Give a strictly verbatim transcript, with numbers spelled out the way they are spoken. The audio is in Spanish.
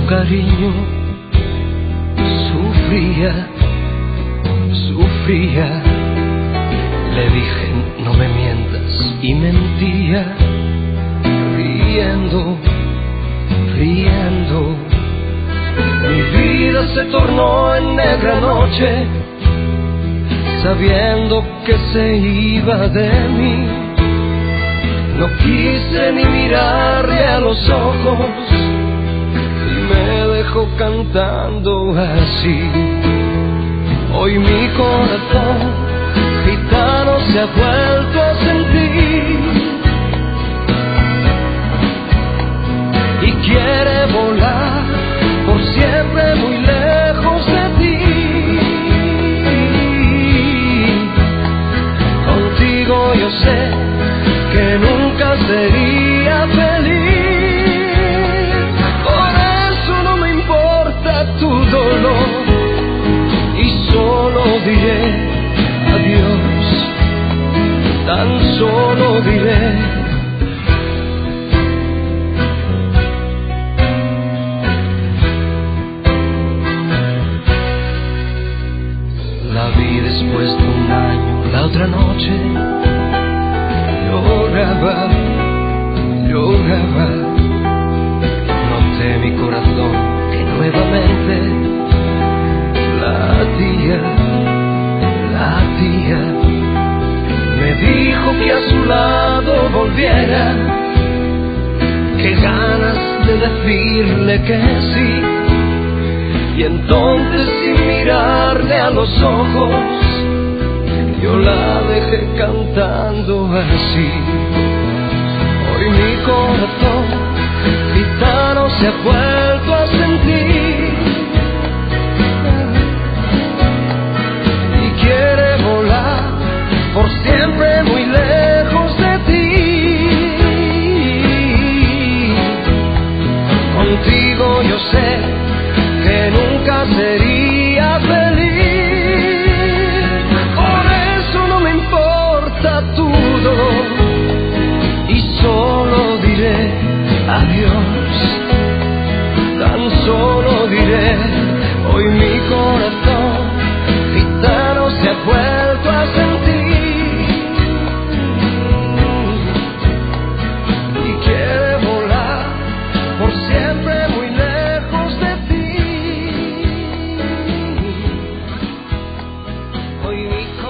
cariño sufría, sufría. Le dije no me mientas y mentía, riendo, riendo. Mi vida se tornó en negra noche, sabiendo que se iba de mí. No quise ni mirarle a los ojos y me dejó cantando así. Hoy mi corazón gitano se ha vuelto a sentir y quiere volar por siempre muy lejos de ti. Contigo yo sé que nunca sería feliz, por eso no me importa tu dolor y solo diré adiós, tan solo diré. La vi después de un año, la otra noche lloraba, lloraba. Noté mi corazón que nuevamente latía, latía. Me dijo que a su lado volviera, que ganas de decirle que sí. Y entonces sin mirarle a los ojos yo la dejé cantando así. Hoy mi corazón gitano se ha vuelto a sentir y quiere volar por siempre muy lejos de ti. Contigo yo sé que nunca sería feliz, por eso no me importa tu dolor y solo diré adiós, tan solo diré. Hoy mi corazón gitano se ha vuelto a sentir y quiere volar por siempre muy lejos de ti. Hoy mi corazón